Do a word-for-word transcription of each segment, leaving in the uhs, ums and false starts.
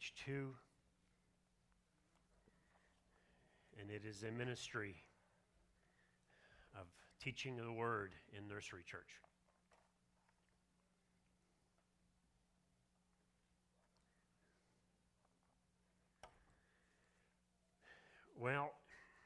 page two. And it is a ministry of teaching the Word in Nursery Church. Well,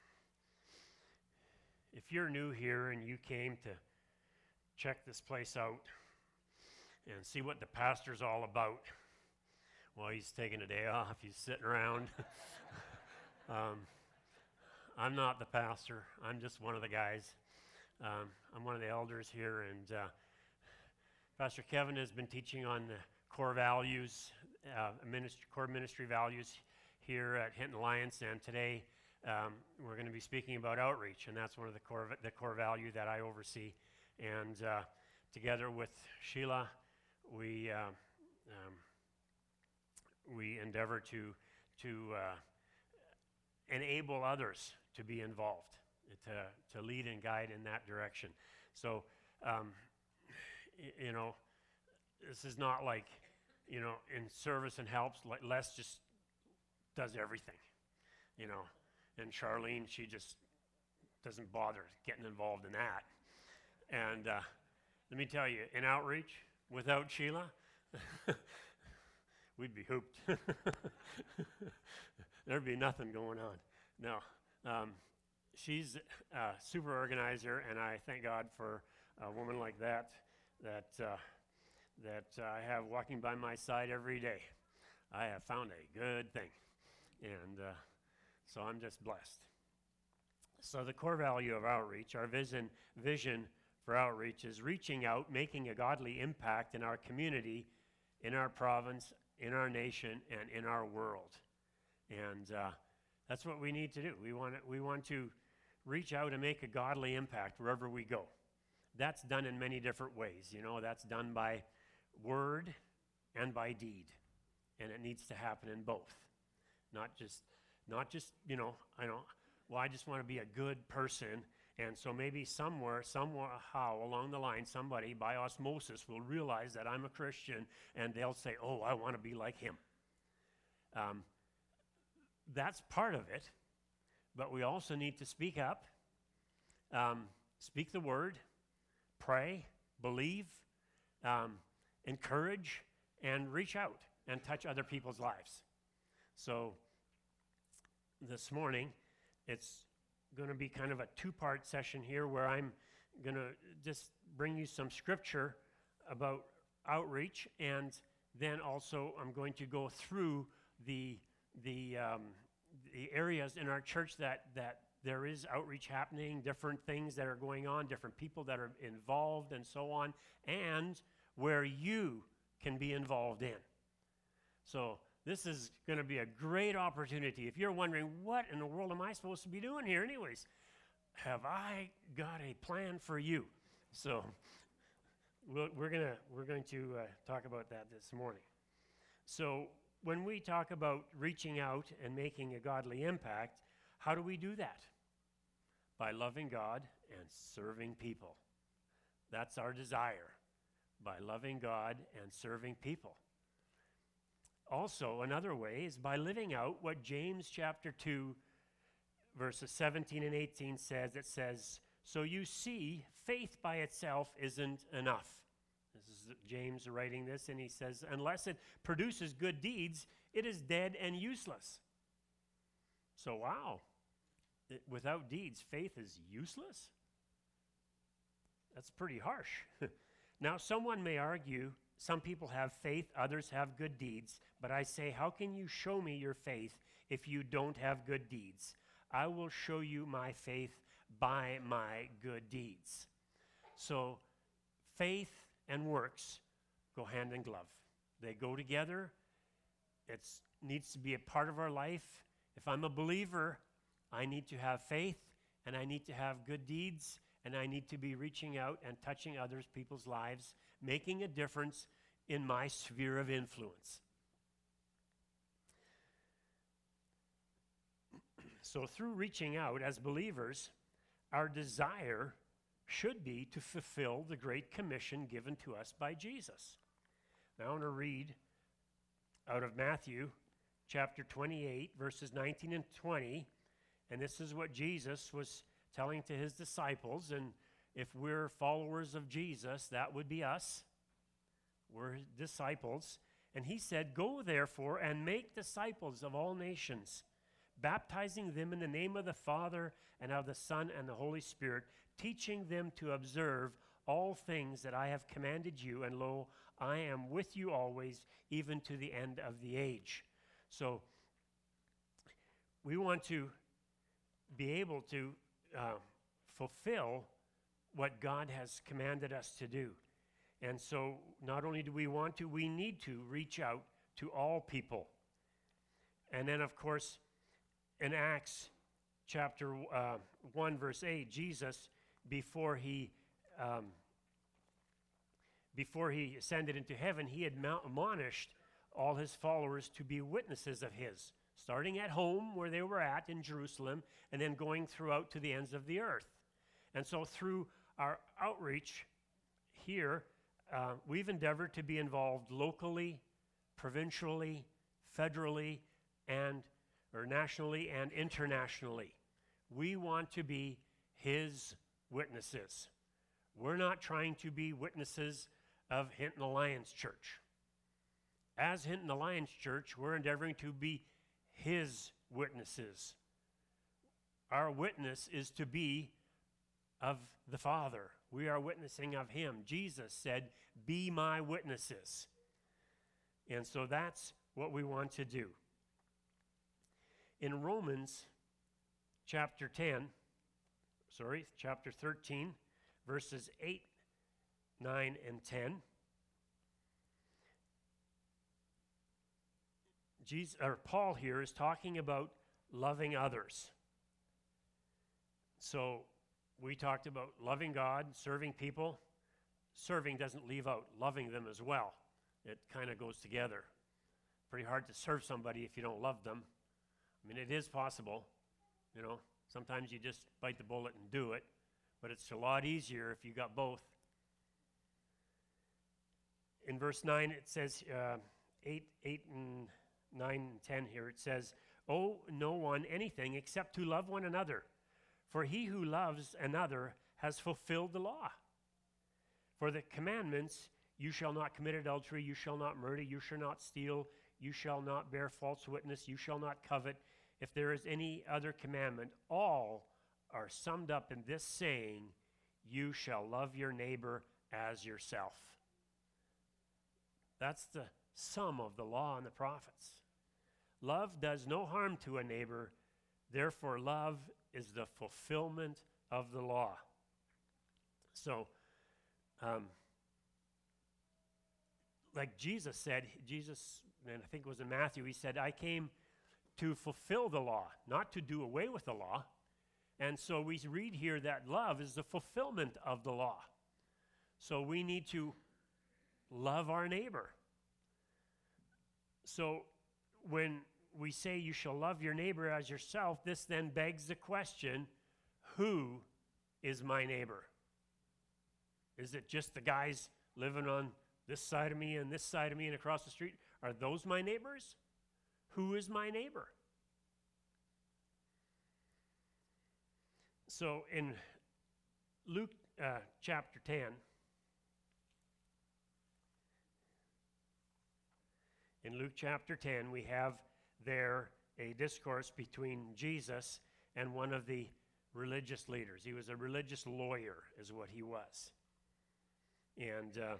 if you're new here and you came to check this place out and see what the pastor's all about, well, he's taking a day off, he's sitting around. um, I'm not the pastor, I'm just one of the guys. Um, I'm one of the elders here, and uh, Pastor Kevin has been teaching on the core values, uh, ministry, core ministry values here at Hinton Alliance, and today um, we're going to be speaking about outreach, and that's one of the core the core value that I oversee. And uh, together with Sheila, we uh, um, we endeavor to to uh, enable others to be involved, to to lead and guide in that direction. So, um, y- you know, this is not like, you know, in service and helps, like Les just does everything, you know. And Charlene, she just doesn't bother getting involved in that. And uh, let me tell you, in outreach, without Sheila, we'd be hooped. There'd be nothing going on. No, um, she's a super organizer, and I thank God for a woman like that, that, uh, that I have walking by my side every day. I have found a good thing. And uh, so I'm just blessed. So the core value of outreach, our vision, vision for outreach is reaching out, making a godly impact in our community, in our province, in our nation, and in our world. And uh, that's what we need to do. We want to, we want to reach out and make a godly impact wherever we go. That's done in many different ways. You know, that's done by word and by deed. And it needs to happen in both. Not just, not just, you know, I don't, well, I just want to be a good person, and so maybe somewhere, somehow along the line, somebody by osmosis will realize that I'm a Christian, and they'll say, oh, I want to be like him. Um, that's part of it, but we also need to speak up, um, speak the word, pray, believe, um, encourage, and reach out and touch other people's lives. So this morning, it's going to be kind of a two-part session here where I'm going to just bring you some scripture about outreach, and then also I'm going to go through the the um, the areas in our church that that there is outreach happening, different things that are going on, different people that are involved, and so on, and where you can be involved in. So this is going to be a great opportunity. If you're wondering, what in the world am I supposed to be doing here anyways? Have I got a plan for you? So we're, we're going to we're going to uh, talk about that this morning. So when we talk about reaching out and making a godly impact, how do we do that? By loving God and serving people. That's our desire, by loving God and serving people. Also, another way is by living out what James chapter two, verses seventeen and eighteen says. It says, so you see, faith by itself isn't enough. This is James writing this, and he says, unless it produces good deeds, it is dead and useless. So, wow, it, without deeds, faith is useless? That's pretty harsh. Now, someone may argue, some people have faith, others have good deeds. But I say, how can you show me your faith if you don't have good deeds? I will show you my faith by my good deeds. So faith and works go hand in glove. They go together. It needs to be a part of our life. If I'm a believer, I need to have faith, and I need to have good deeds, and I need to be reaching out and touching others, people's lives, making a difference in my sphere of influence. So through reaching out as believers, our desire should be to fulfill the great commission given to us by Jesus. Now I want to read out of Matthew chapter twenty-eight, verses nineteen and twenty. And this is what Jesus was telling to his disciples. And if we're followers of Jesus, that would be us. We're his disciples. And he said, "Go therefore and make disciples of all nations, baptizing them in the name of the Father and of the Son and the Holy Spirit, teaching them to observe all things that I have commanded you. And lo, I am with you always, even to the end of the age." So we want to be able to uh, fulfill what God has commanded us to do. And so not only do we want to, we need to reach out to all people. And then, of course, in Acts chapter uh, one, verse eight, Jesus, before he um, before he ascended into heaven, he had admonished all his followers to be witnesses of his, starting at home where they were at in Jerusalem, and then going throughout to the ends of the earth. And so through our outreach here, uh, we've endeavored to be involved locally, provincially, federally, and or nationally and internationally. We want to be his witnesses. We're not trying to be witnesses of Hinton Alliance Church. As Hinton Alliance Church, we're endeavoring to be his witnesses. Our witness is to be of the Father. We are witnessing of him. Jesus said, "Be my witnesses." And so that's what we want to do. In Romans chapter ten, sorry, chapter thirteen, verses eight, nine, and ten, Jesus, or Paul here is talking about loving others. So we talked about loving God, serving people. Serving doesn't leave out loving them as well. It kind of goes together. Pretty hard to serve somebody if you don't love them. I mean, it is possible, you know. Sometimes you just bite the bullet and do it, but it's a lot easier if you got both. In verse nine, it says, uh, eight, eight and nine and ten here, it says, "Owe no one anything except to love one another. For he who loves another has fulfilled the law. For the commandments, you shall not commit adultery, you shall not murder, you shall not steal, you shall not bear false witness, you shall not covet. If there is any other commandment, all are summed up in this saying, you shall love your neighbor as yourself." That's the sum of the law and the prophets. Love does no harm to a neighbor, therefore love is the fulfillment of the law. So, um, like Jesus said, Jesus, and I think it was in Matthew, he said, "I came to fulfill the law, not to do away with the law." And so we read here that love is the fulfillment of the law. So we need to love our neighbor. So when we say you shall love your neighbor as yourself, this then begs the question, who is my neighbor? Is it just the guys living on this side of me and this side of me and across the street? Are those my neighbors? Who is my neighbor? So in Luke uh, chapter ten, in Luke chapter ten, we have there a discourse between Jesus and one of the religious leaders. He was a religious lawyer, is what he was. And uh,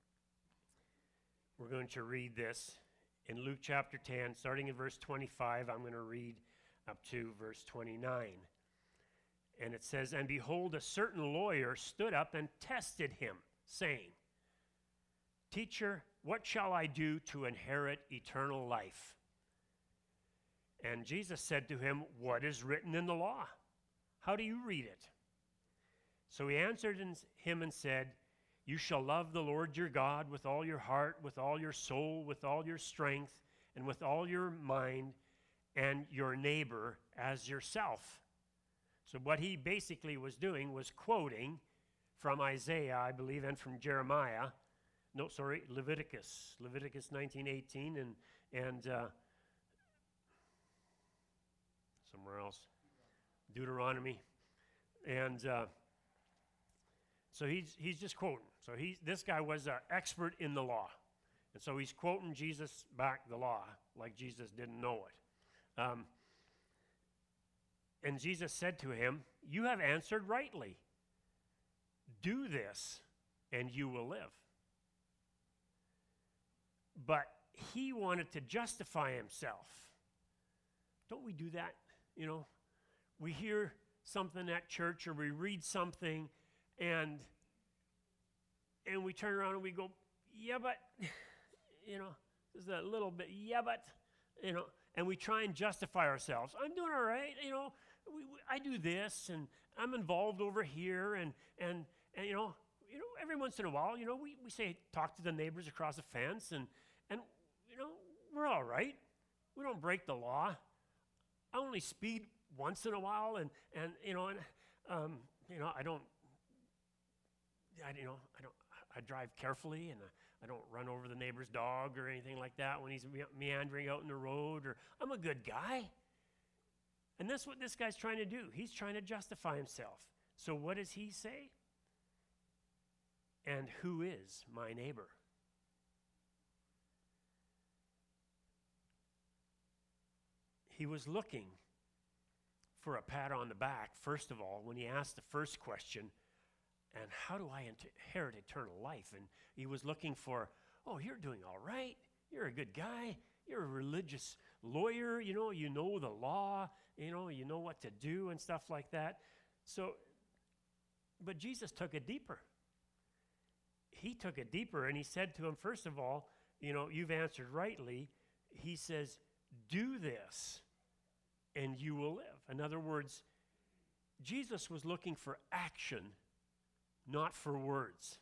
we're going to read this in Luke chapter ten, starting in verse twenty-five. I'm going to read up to verse twenty-nine. And it says, "And behold, a certain lawyer stood up and tested him, saying, 'Teacher, what shall I do to inherit eternal life?' And Jesus said to him, 'What is written in the law? How do you read it?' So he answered him and said, 'You shall love the Lord your God with all your heart, with all your soul, with all your strength, and with all your mind, and your neighbor as yourself.'" So what he basically was doing was quoting from Isaiah, I believe, and from Jeremiah. No, sorry, Leviticus. Leviticus nineteen eighteen and, and uh, somewhere else. Deuteronomy. And uh, so he's he's just quoting. So he this guy was an expert in the law. And so he's quoting Jesus back the law like Jesus didn't know it. Um, and Jesus said to him, "You have answered rightly. Do this, and you will live." But he wanted to justify himself. Don't we do that? You know, we hear something at church or we read something and and we turn around and we go, yeah, but, you know, there's a little bit, yeah, but, you know, and we try and justify ourselves. I'm doing all right, you know, we, we, I do this and I'm involved over here and, and, and you know, you know, every once in a while, you know, we, we say, talk to the neighbors across the fence and, and, you know, we're all right. We don't break the law. I only speed once in a while, and, and you know, and um, you know, I don't, I you know, I don't, I drive carefully, and I, I don't run over the neighbor's dog or anything like that when he's me- meandering out in the road. Or I'm a good guy, and that's what this guy's trying to do. He's trying to justify himself. So what does he say? And who is my neighbor? He was looking for a pat on the back, first of all, when he asked the first question, and how do I inherit eternal life? And he was looking for, oh, you're doing all right. You're a good guy. You're a religious lawyer. You know, you know the law. You know, you know what to do and stuff like that. So, but Jesus took it deeper. He took it deeper, and he said to him, first of all, you know, you've answered rightly. He says, do this, and you will live. In other words, Jesus was looking for action, not for words.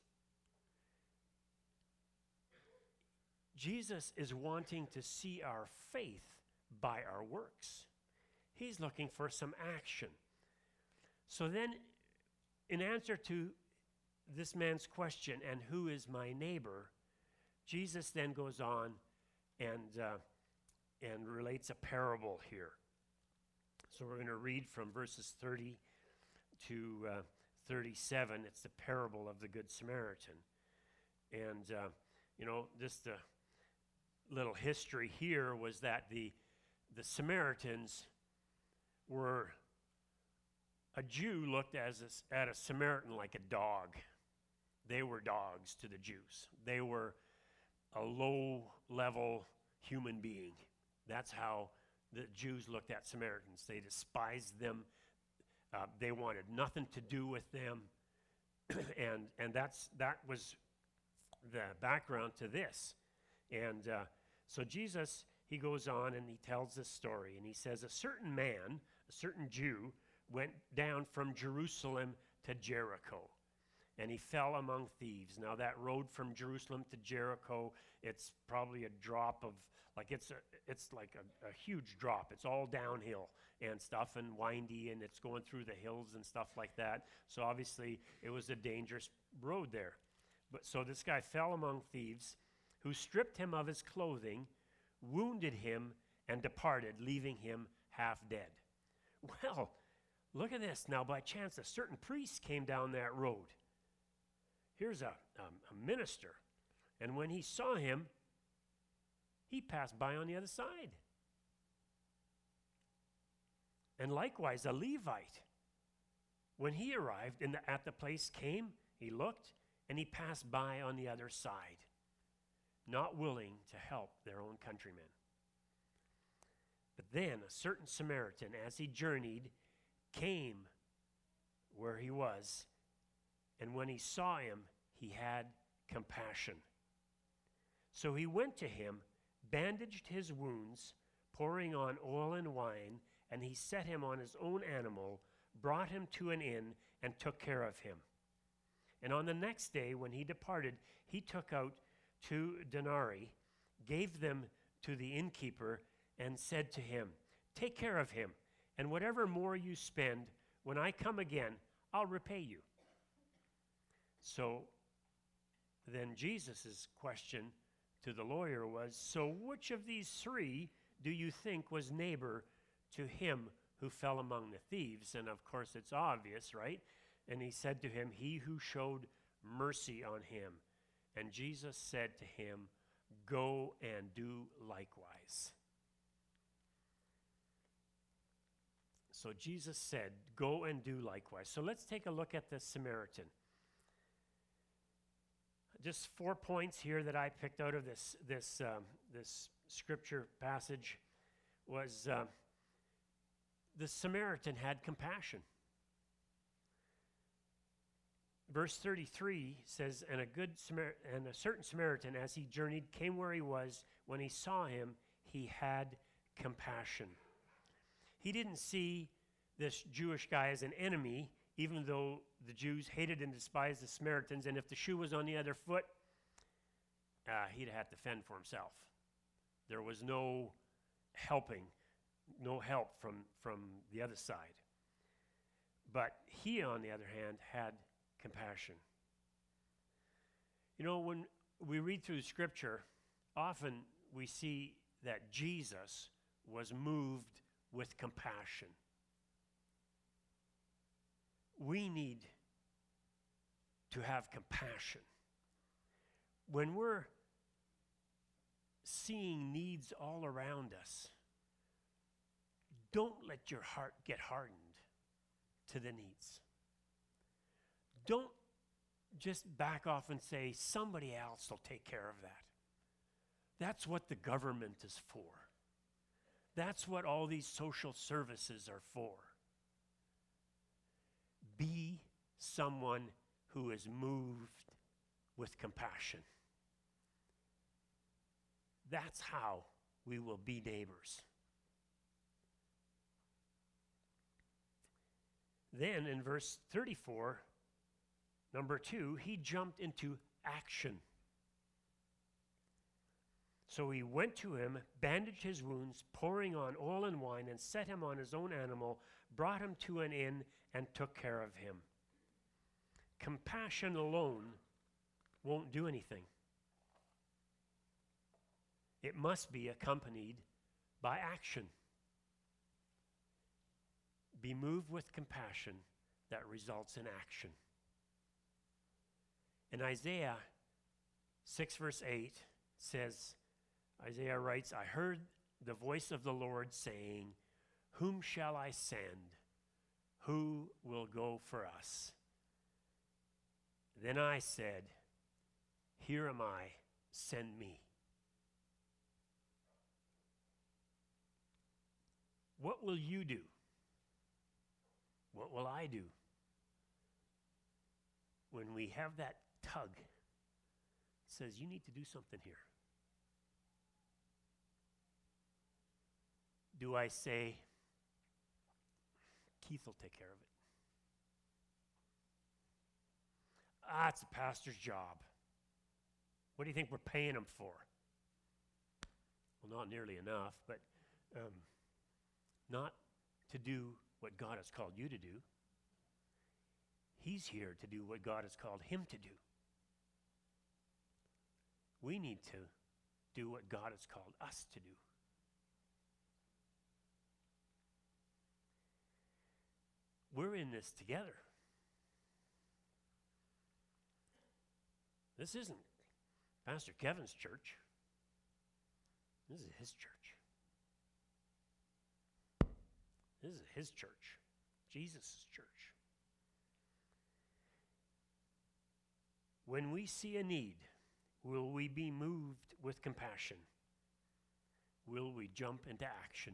Jesus is wanting to see our faith by our works. He's looking for some action. So then, in answer to this man's question, and who is my neighbor, Jesus then goes on and uh, and relates a parable here. So we're going to read from verses thirty to uh, thirty-seven. It's the parable of the Good Samaritan. And, uh, you know, just the little history here was that the, the Samaritans were, a Jew looked as a, at a Samaritan like a dog. They were dogs to the Jews. They were a low-level human being. That's how the Jews looked at Samaritans. They despised them. Uh, they wanted nothing to do with them. and and that's that was the background to this. And uh, so Jesus, he goes on and he tells this story. And he says, a certain man, a certain Jew, went down from Jerusalem to Jericho. And he fell among thieves. Now that road from Jerusalem to Jericho, it's probably a drop of, like it's a, it's like a, a huge drop. It's all downhill and stuff and windy, and it's going through the hills and stuff like that. So obviously it was a dangerous road there. But so this guy fell among thieves, who stripped him of his clothing, wounded him, and departed, leaving him half dead. Well, look at this. Now by chance, a certain priest came down that road. Here's a, um, a minister. And when he saw him, he passed by on the other side. And likewise, a Levite, when he arrived in the, at the place, came, he looked, and he passed by on the other side, not willing to help their own countrymen. But then a certain Samaritan, as he journeyed, came where he was, and when he saw him, he had compassion. So he went to him, bandaged his wounds, pouring on oil and wine, and he set him on his own animal, brought him to an inn, and took care of him. And on the next day, when he departed, he took out two denarii, gave them to the innkeeper, and said to him, take care of him, and whatever more you spend, when I come again, I'll repay you. So then Jesus' question to the lawyer was, so which of these three do you think was neighbor to him who fell among the thieves. And of course, it's obvious, right? And he said to him, he who showed mercy on him. And Jesus said to him, go and do likewise. So Jesus said, go and do likewise. So let's take a look at the Samaritan. Just four points here that I picked out of this, this, um, this scripture passage was uh, the Samaritan had compassion. Verse thirty-three says, and a good Samar- and a certain Samaritan, as he journeyed, came where he was. When he saw him, he had compassion. He didn't see this Jewish guy as an enemy, even though the Jews hated and despised the Samaritans, and if the shoe was on the other foot, uh, he'd have to fend for himself. There was no helping, no help from, from the other side. But he, on the other hand, had compassion. You know, when we read through Scripture, often we see that Jesus was moved with compassion. We need to have compassion. When we're seeing needs all around us, don't let your heart get hardened to the needs. Don't just back off and say, somebody else will take care of that. That's what the government is for. That's what all these social services are for. Be someone who is moved with compassion. That's how we will be neighbors. Then in verse thirty-four, number two, he jumped into action. So he went to him, bandaged his wounds, pouring on oil and wine, and set him on his own animal, brought him to an inn, and took care of him. Compassion alone won't do anything. It must be accompanied by action. Be moved with compassion that results in action. In Isaiah six verse eight says, Isaiah writes, I heard the voice of the Lord saying, whom shall I send? Who will go for us? Then I said, here am I, send me. What will you do? What will I do? When we have that tug, it says you need to do something here. Do I say, Keith will take care of it? Ah, it's a pastor's job. What do you think we're paying him for? Well, not nearly enough, but um, not to do what God has called you to do. He's here to do what God has called him to do. We need to do what God has called us to do. We're in this together. This isn't Pastor Kevin's church. This is his church. This is his church, Jesus' church. When we see a need, will we be moved with compassion? Will we jump into action?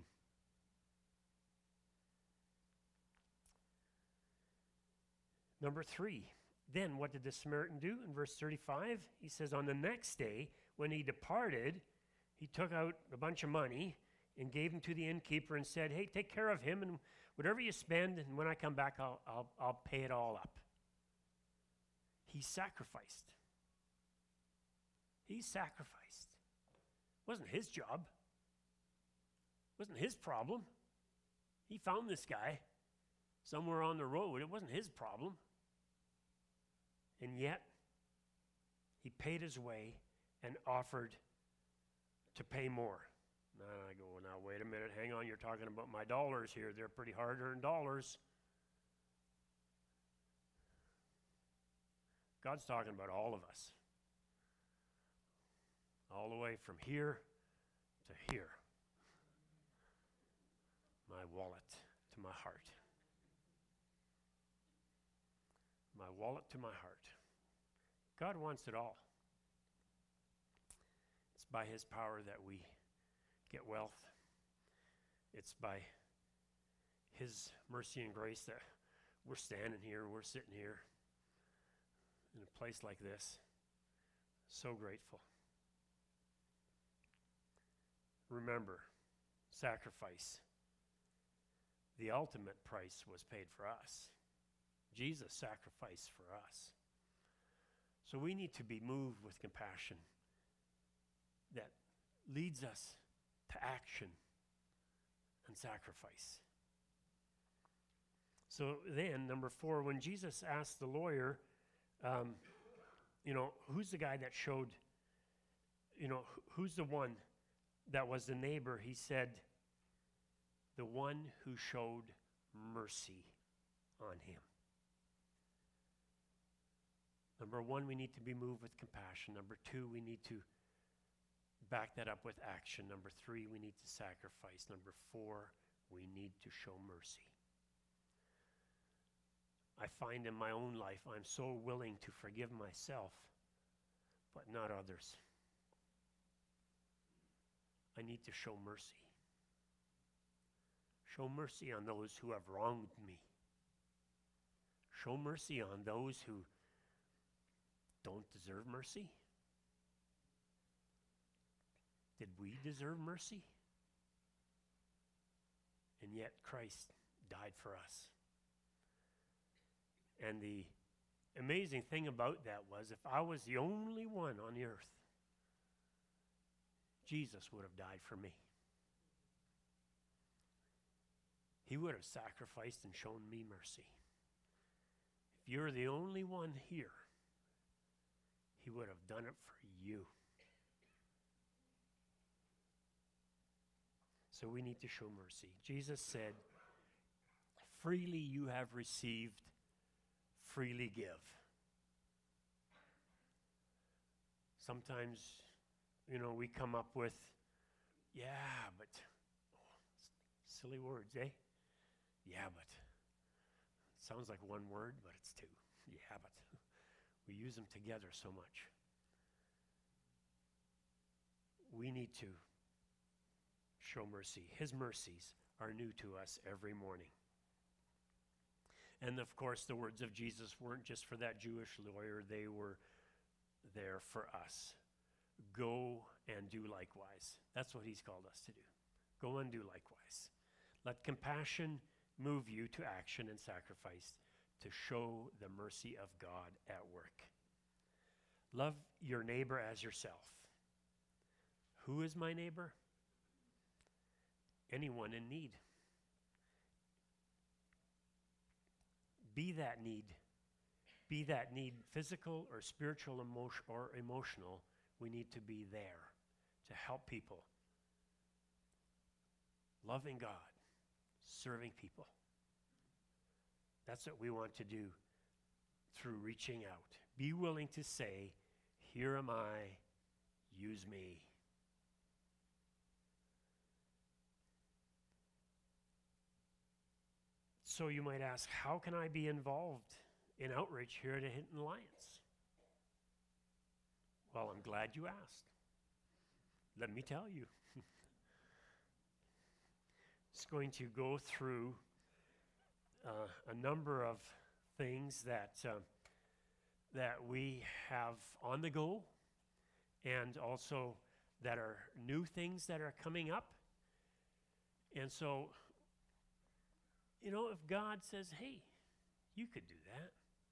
Number three, then what did the Samaritan do? In verse thirty-five, he says, on the next day, when he departed, he took out a bunch of money and gave him to the innkeeper and said, hey, take care of him, and whatever you spend, and when I come back, I'll, I'll, I'll pay it all up. He sacrificed. He sacrificed. It wasn't his job. It wasn't his problem. He found this guy somewhere on the road. It wasn't his problem. And yet, he paid his way and offered to pay more. And I go, well, now, wait a minute, hang on. John, you're talking about my dollars here. They're pretty hard-earned dollars. God's talking about all of us. All the way from here to here. My wallet to my heart. My wallet to my heart. God wants it all. It's by his power that we get wealth. It's by his mercy and grace that we're standing here, we're sitting here in a place like this. So grateful. Remember, sacrifice. The ultimate price was paid for us. Jesus sacrificed for us. So we need to be moved with compassion that leads us to action and sacrifice. So then, number four, when Jesus asked the lawyer, um, you know, who's the guy that showed, you know, who's the one that was the neighbor? He said, the one who showed mercy on him. Number one, we need to be moved with compassion. Number two, we need to back that up with action. Number three, we need to sacrifice. Number four, we need to show mercy. I find in my own life, I'm so willing to forgive myself, but not others. I need to show mercy. Show mercy on those who have wronged me. Show mercy on those who don't deserve mercy. Did we deserve mercy? And yet Christ died for us. And the amazing thing about that was, if I was the only one on the earth, Jesus would have died for me. He would have sacrificed and shown me mercy. If you're the only one here, he would have done it for you. So we need to show mercy. Jesus said, freely you have received, freely give. Sometimes, you know, we come up with, yeah, but, oh, silly words, eh? Yeah, but. It sounds like one word, but it's two. Yeah, but. We use them together so much. We need to show mercy. His mercies are new to us every morning. And of course, the words of Jesus weren't just for that Jewish lawyer, they were there for us. Go and do likewise. That's what he's called us to do. Go and do likewise. Let compassion move you to action and sacrifice to show the mercy of God at work. Love your neighbor as yourself. Who is my neighbor? Anyone in need. Be that need. Be that need physical or spiritual emotion or emotional. We need to be there to help people. Loving God, serving people. That's what we want to do through reaching out. Be willing to say, here am I, use me. So you might ask, how can I be involved in outreach here at Hinton Alliance? Well, I'm glad you asked. Let me tell you. It's going to go through uh, a number of things that uh, that we have on the go, and also that are new things that are coming up. And so, you know, if God says, hey, you could do that,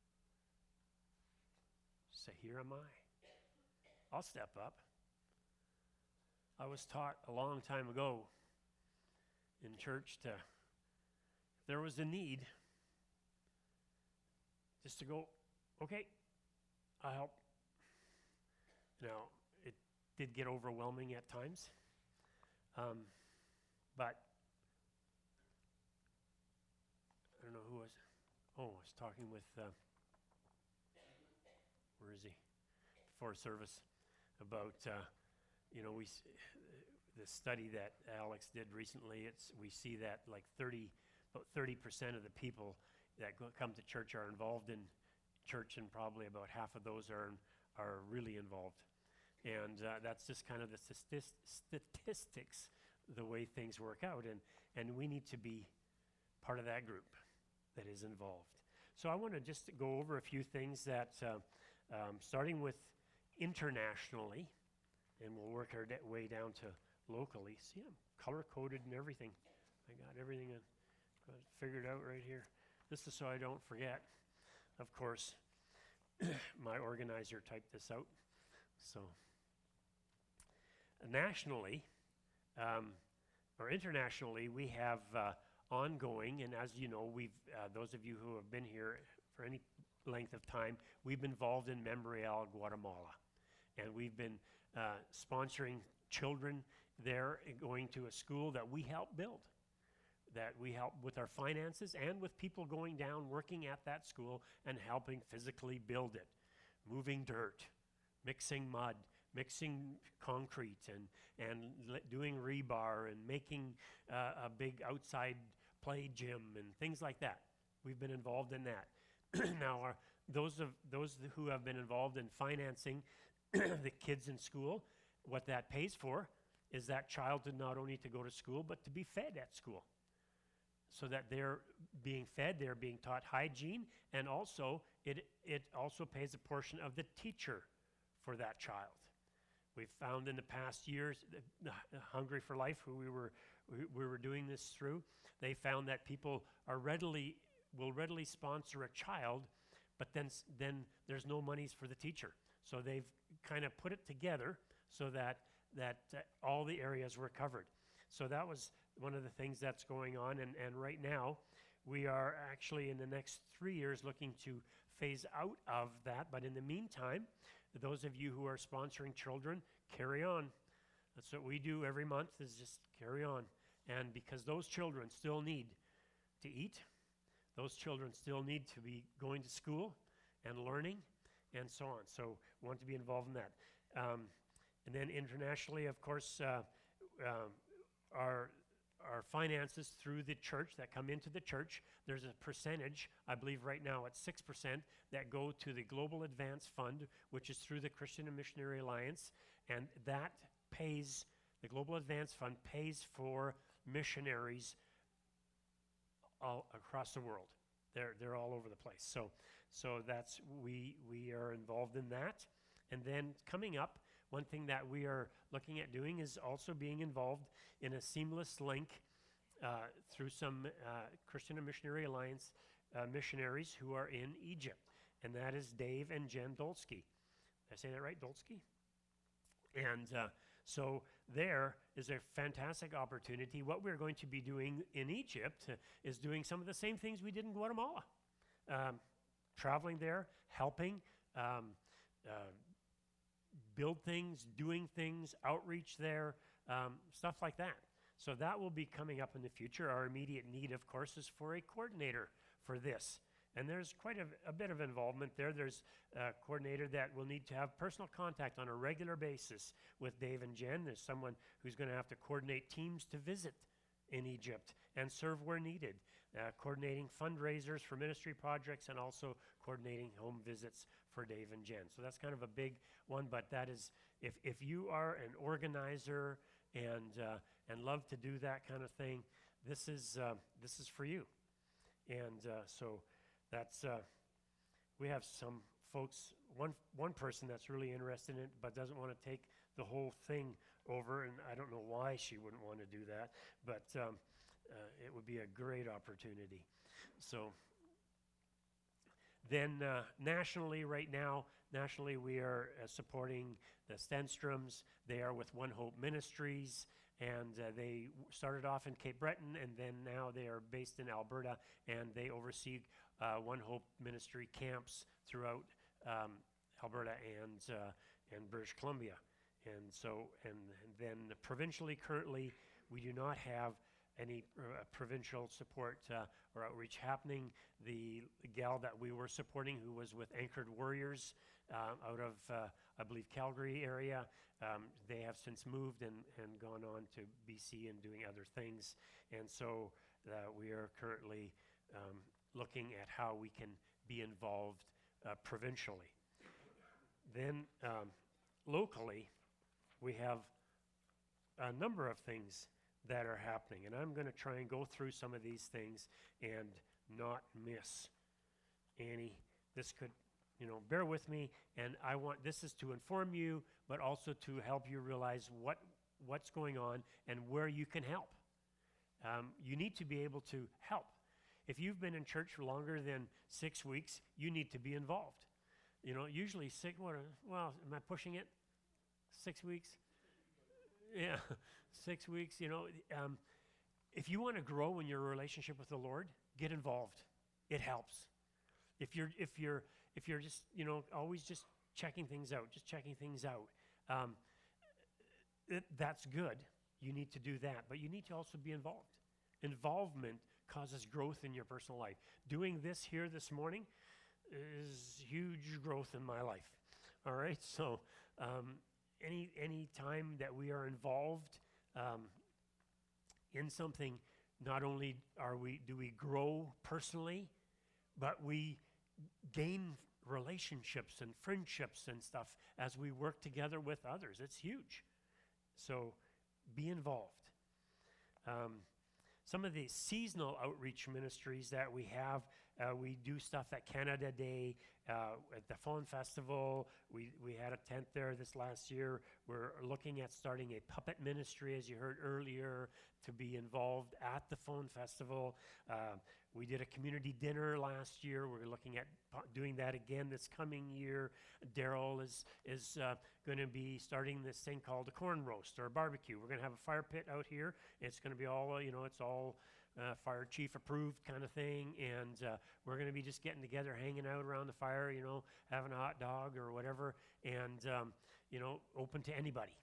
say, here am I. I'll step up. I was taught a long time ago in church to, if there was a need, just to go, okay, I'll help. Now, it did get overwhelming at times, um, but oh, I was talking with, uh, where is he? Before service about, uh, you know, we s- the study that Alex did recently. It's we see that like thirty, about thirty percent of the people that go, come to church are involved in church, and probably about half of those are are really involved. And uh, that's just kind of the statist- statistics, the way things work out, and and we need to be part of that group that is involved. So I want to just go over a few things that, uh, um, starting with internationally, and we'll work our de- way down to locally. See, I'm color-coded and everything. I got everything uh, got it figured out right here. This is so I don't forget. Of course, my organizer typed this out. So uh, nationally, um, or internationally, we have uh, ongoing, and as you know, we've uh, those of you who have been here for any length of time, we've been involved in Memorial Guatemala, and we've been uh, sponsoring children there and going to a school that we help build, that we help with our finances and with people going down, working at that school and helping physically build it, moving dirt, mixing mud, mixing concrete, and, and le- doing rebar and making uh, a big outside play gym and things like that. We've been involved in that. Now, our, those of those who have been involved in financing the kids in school, what that pays for is that child to not only to go to school, but to be fed at school. So that they're being fed, they're being taught hygiene, and also it, it also pays a portion of the teacher for that child. We've found in the past years, uh, Hungry for Life, who we were we, we were doing this through, they found that people are readily will readily sponsor a child, but then then there's no monies for the teacher. So they've kind of put it together so that that uh, all the areas were covered. So that was one of the things that's going on, and, and right now we are actually in the next three years looking to phase out of that. But in the meantime, those of you who are sponsoring children, carry on. That's what we do every month, is just carry on. And because those children still need to eat, those children still need to be going to school and learning and so on. So we want to be involved in that. Um, and then internationally, of course, uh, um, our our finances through the church that come into the church, there's a percentage, I believe right now it's six percent, that go to the Global Advance Fund, which is through the Christian and Missionary Alliance, and that pays, the Global Advance Fund pays for missionaries all across the world. They're they're all over the place. So so that's, we we are involved in that. And then coming up, one thing that we are looking at doing is also being involved in a seamless link uh, through some uh, Christian and Missionary Alliance uh, missionaries who are in Egypt. And that is Dave and Jen Dolsky. Did I say that right, Dolsky? And uh, so there is a fantastic opportunity. What we're going to be doing in Egypt uh, is doing some of the same things we did in Guatemala. Um, traveling there, helping, um, uh, build things, doing things, outreach there, um, stuff like that. So that will be coming up in the future. Our immediate need, of course, is for a coordinator for this. And there's quite a, a bit of involvement there. There's a coordinator that will need to have personal contact on a regular basis with Dave and Jen. There's someone who's going to have to coordinate teams to visit in Egypt and serve where needed, uh, coordinating fundraisers for ministry projects, and also coordinating home visits for Dave and Jen. So that's kind of a big one, but that is, if, if you are an organizer and uh, and love to do that kind of thing, this is uh, this is for you. And uh, so that's, uh, we have some folks, one one person that's really interested in it but doesn't want to take the whole thing over, and I don't know why she wouldn't want to do that, but um, uh, it would be a great opportunity. So then uh, nationally right now, nationally we are uh, supporting the Stenstroms. They are with One Hope Ministries, and uh, they w- started off in Cape Breton, and then now they are based in Alberta, and they oversee uh, One Hope Ministry camps throughout um, Alberta and uh, and British Columbia. And so, and, and then provincially currently, we do not have any uh, provincial support uh, or outreach happening. The gal that we were supporting, who was with Anchored Warriors uh, out of, uh, I believe, Calgary area, um, they have since moved and, and gone on to B C and doing other things. And so uh, we are currently um, looking at how we can be involved uh, provincially. Then um, locally, we have a number of things that are happening, and I'm going to try and go through some of these things and not miss any. This could, you know, bear with me, and I want, this is to inform you, but also to help you realize what what's going on and where you can help. Um, you need to be able to help. If you've been in church for longer than six weeks, you need to be involved. You know, usually six, what, well, am I pushing it? Six weeks? Yeah, six weeks, you know. Um, if you want to grow in your relationship with the Lord, get involved. It helps. If you're, if you're, if you're just, you know, always just checking things out, just checking things out, um, it, that's good. You need to do that, but you need to also be involved. Involvement causes growth in your personal life. Doing this here this morning is huge growth in my life. All right, so um, any any time that we are involved um, in something, not only are we do we grow personally, but we gain relationships and friendships and stuff as we work together with others. It's huge. So be involved. Um, some of the seasonal outreach ministries that we have, uh, we do stuff at Canada Day, uh, at the Fawn Festival. We, we had a tent there this last year. We're looking at starting a puppet ministry, as you heard earlier, to be involved at the Fawn Festival. Uh, we did a community dinner last year. We're looking at doing that again this coming year. Daryl is, is uh, going to be starting this thing called a corn roast or a barbecue. We're going to have a fire pit out here. It's going to be all, you know, it's all uh, fire chief approved kind of thing. And uh, we're going to be just getting together, hanging out around the fire, you know, having a hot dog or whatever. And, um, you know, open to anybody,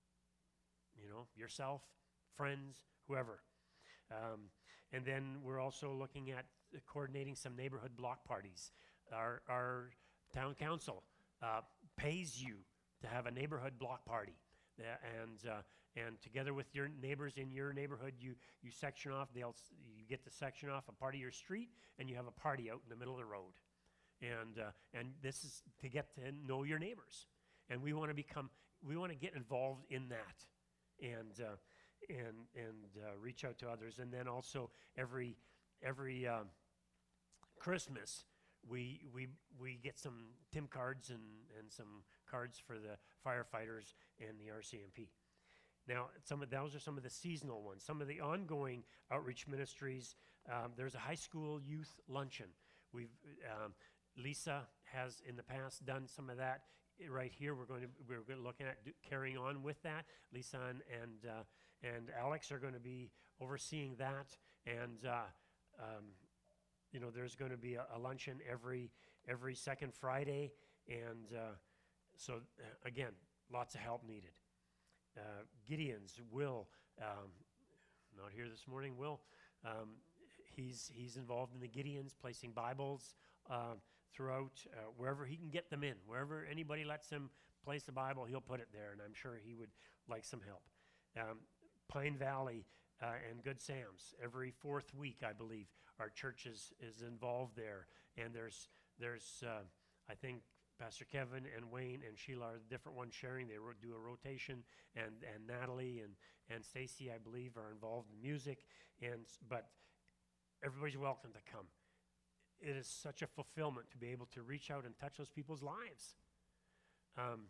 you know, yourself, friends, whoever. Um, and then we're also looking at uh, coordinating some neighborhood block parties. Our, our town council uh, pays you to have a neighborhood block party. Uh, and uh, and together with your neighbors in your neighborhood, you, you section off, they'll, you get to section off a part of your street, and you have a party out in the middle of the road. And, uh, and this is to get to know your neighbors. And we want to become, we want to get involved in that. And uh, and and uh, reach out to others. And then also every every um, Christmas we we we get some Tim cards and and some cards for the firefighters and the R C M P. Now, some of those are some of the seasonal ones. Some of the ongoing outreach ministries. Um, there's a high school youth luncheon. We've um, Lisa has in the past done some of that. Right here, we're going to we're going to look at do, carrying on with that. Lisa and and, uh, and Alex are going to be overseeing that, and uh, um, you know, there's going to be a, a luncheon every every second Friday, and uh, so uh, again, lots of help needed. Uh, Gideon's Will, um, not here this morning. Will, um, he's he's involved in the Gideons, placing Bibles Uh, throughout uh, wherever he can get them in. Wherever anybody lets him place the Bible, he'll put it there, and I'm sure he would like some help. Um, Pine Valley uh, and Good Sam's, every fourth week, I believe, our church is, is involved there. And there's, there's uh, I think, Pastor Kevin and Wayne and Sheila are the different ones sharing. They ro- do a rotation, and, and Natalie and, and Stacy, I believe, are involved in music. And but everybody's welcome to come. It is such a fulfillment to be able to reach out and touch those people's lives. Um,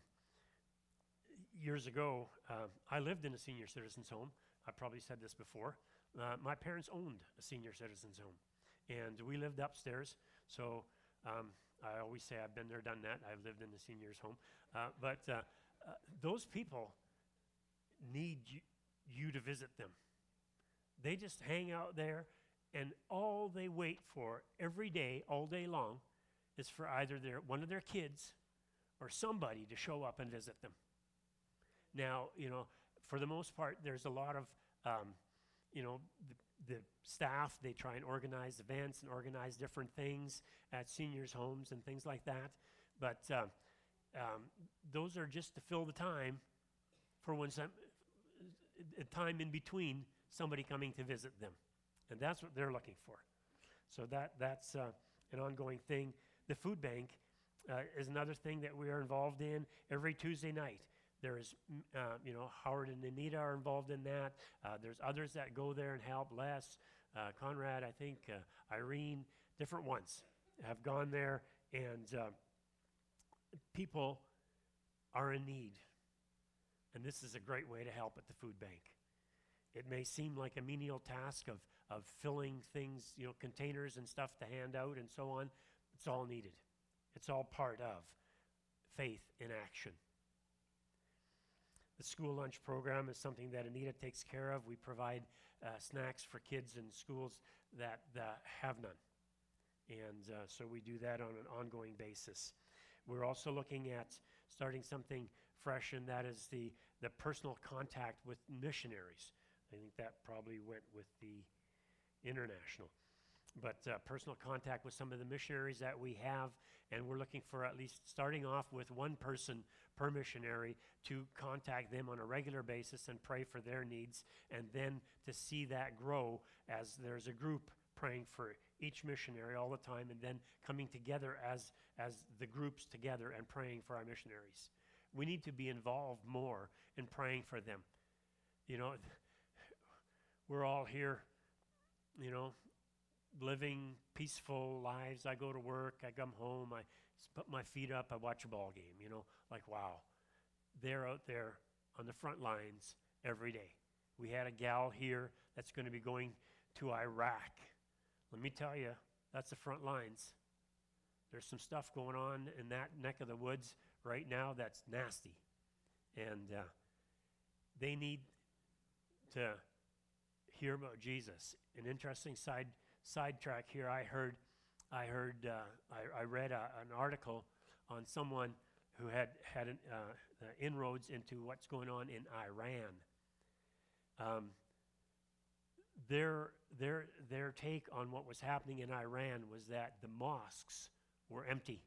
years ago, uh, I lived in a senior citizens home. I probably said this before. Uh, my parents owned a senior citizens home, and we lived upstairs. So um, I always say I've been there, done that. I've lived in the seniors home. Uh, but uh, uh, those people need you, you to visit them. They just hang out there. And all they wait for every day, all day long, is for either their one of their kids or somebody to show up and visit them. Now, you know, for the most part, there's a lot of um, you know, the, the staff, they try and organize events and organize different things at seniors' homes and things like that. But uh, um, those are just to fill the time for when some a time in between somebody coming to visit them. And that's what they're looking for. So that that's uh, an ongoing thing. The food bank uh, is another thing that we are involved in every Tuesday night. There is, uh, you know, Howard and Anita are involved in that. Uh, there's others that go there and help. Les, uh, Conrad, I think, uh, Irene, different ones have gone there, and uh, people are in need. And this is a great way to help at the food bank. It may seem like a menial task of, of filling things, you know, containers and stuff to hand out and so on. It's all needed. It's all part of faith in action. The school lunch program is something that Anita takes care of. We provide uh, snacks for kids in schools that, that have none. And uh, so we do that on an ongoing basis. We're also looking at starting something fresh, and that is the, the personal contact with missionaries. I think that probably went with the international. But uh, personal contact with some of the missionaries that we have, and we're looking for at least starting off with one person per missionary to contact them on a regular basis and pray for their needs, and then to see that grow as there's a group praying for each missionary all the time, and then coming together as, as the groups together and praying for our missionaries. We need to be involved more in praying for them. You know, we're all here, you know, living peaceful lives. I go to work, I come home, I put my feet up, I watch a ball game, you know, like, wow. They're out there on the front lines every day. We had a gal here that's going to be going to Iraq. Let me tell you, that's the front lines. There's some stuff going on in that neck of the woods right now that's nasty. And uh, they need to hear about Jesus. An interesting side sidetrack here. I heard, I heard, uh, I, I read a, an article on someone who had had an, uh, uh, inroads into what's going on in Iran. Um, their their their take on what was happening in Iran was that the mosques were empty.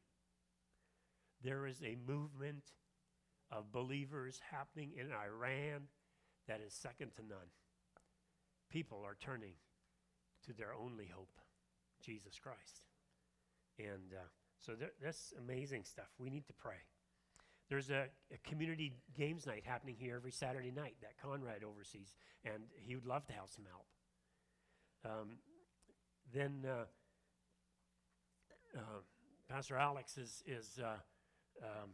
There is a movement of believers happening in Iran that is second to none. People are turning to their only hope, Jesus Christ. And uh, so there, that's amazing stuff. We need to pray. There's a, a community games night happening here every Saturday night that Conrad oversees, and he would love to have some help. Um, then uh, uh, Pastor Alex is, is uh, um,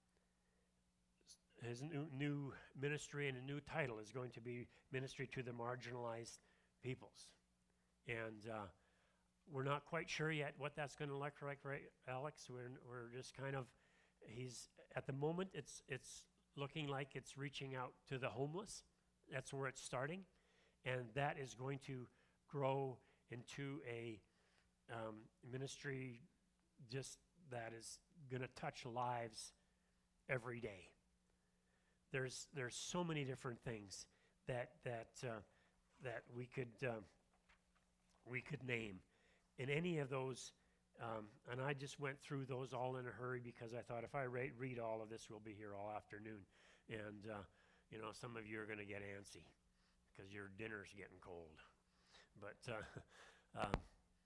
his new, new ministry and a new title is going to be Ministry to the Marginalized Peoples. And uh, we're not quite sure yet what that's going to look like, right, Alex? We're, we're just kind of, he's, at the moment, it's, it's looking like it's reaching out to the homeless. That's where it's starting. And that is going to grow into a um, ministry just that is going to touch lives every day. There's there's so many different things that that uh, that we could um, we could name. In any of those, um, and I just went through those all in a hurry because I thought if I ra- read all of this, we'll be here all afternoon, and uh, you know, some of you are going to get antsy because your dinner's getting cold. But uh, um,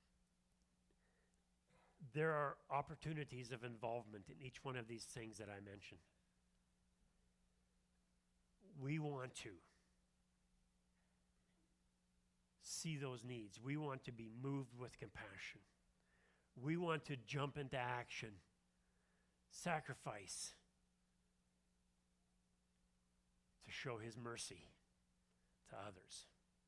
there are opportunities of involvement in each one of these things that I mentioned. We want to see those needs. We want to be moved with compassion. We want to jump into action, sacrifice to show His mercy to others.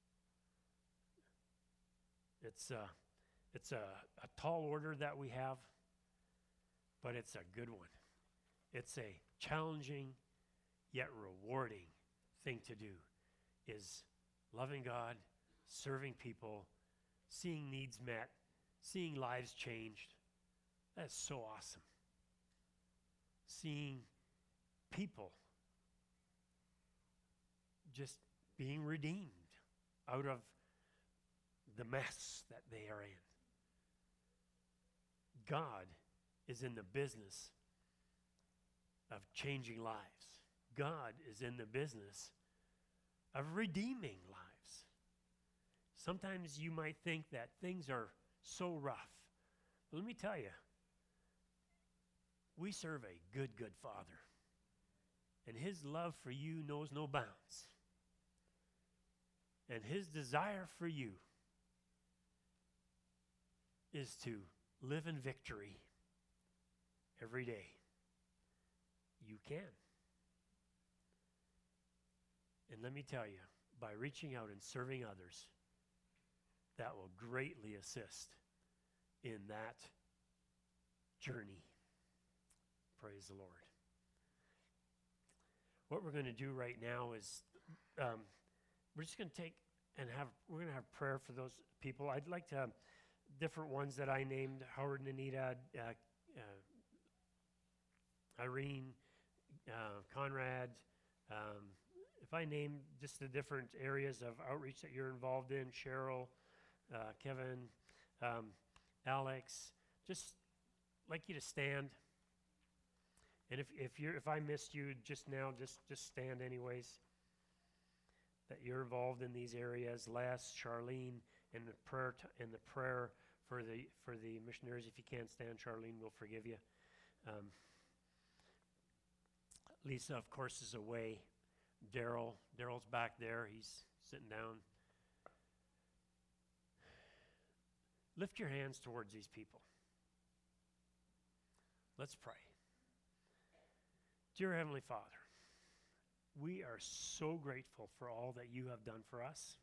It's a, it's a, a tall order that we have, but it's a good one. It's a challenging yet rewarding thing to do, is loving God, serving people, seeing needs met, seeing lives changed. That's so awesome. Seeing people just being redeemed out of the mess that they are in. God is in the business of changing lives. God is in the business of redeeming lives. Sometimes you might think that things are so rough. But let me tell you, we serve a good, good Father. And His love for you knows no bounds. And His desire for you is to live in victory every day. You can. And let me tell you, by reaching out and serving others, that will greatly assist in that journey. Praise the Lord. What we're going to do right now is um, we're just going to take and have, we're going to have prayer for those people. I'd like to have different ones that I named, Howard and Anita, uh, uh, Irene, uh, Conrad. Um, if I name just the different areas of outreach that you're involved in, Cheryl, uh, Kevin, um, Alex, just like you to stand. And if if you if I missed you just now, just just stand anyways. That you're involved in these areas. Les, Charlene, in the prayer t- in the prayer for the for the missionaries. If you can't stand, Charlene will forgive you. Um, Lisa, of course, is away. Daryl, Daryl's back there. He's sitting down. Lift your hands towards these people. Let's pray. Dear Heavenly Father, we are so grateful for all that you have done for us.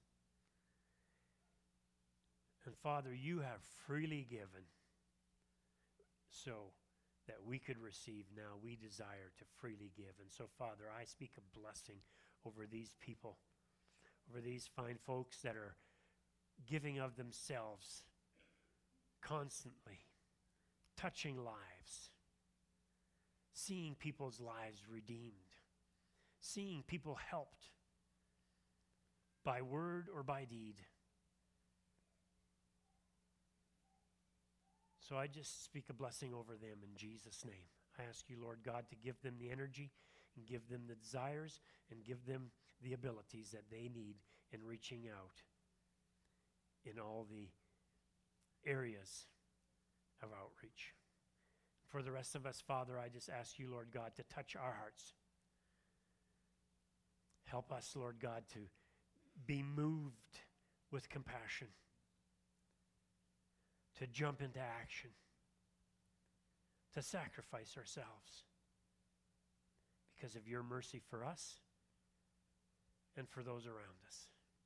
And Father, you have freely given so that we could receive. Now we desire to freely give. And so, Father, I speak a blessing over these people, over these fine folks that are giving of themselves constantly, touching lives, seeing people's lives redeemed, seeing people helped by word or by deed. So I just speak a blessing over them in Jesus' name. I ask you, Lord God, to give them the energy and give them the desires and give them the abilities that they need in reaching out in all the areas of outreach. For the rest of us, Father, I just ask you, Lord God, to touch our hearts. Help us, Lord God, to be moved with compassion, to jump into action, to sacrifice ourselves because of your mercy for us and for those around us.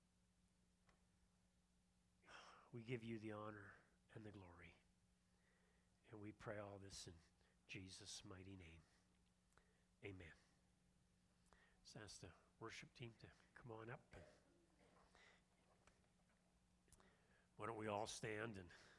We give you the honor and the glory. And we pray all this in Jesus' mighty name. Amen. Let's ask the worship team to come on up. Why don't we all stand and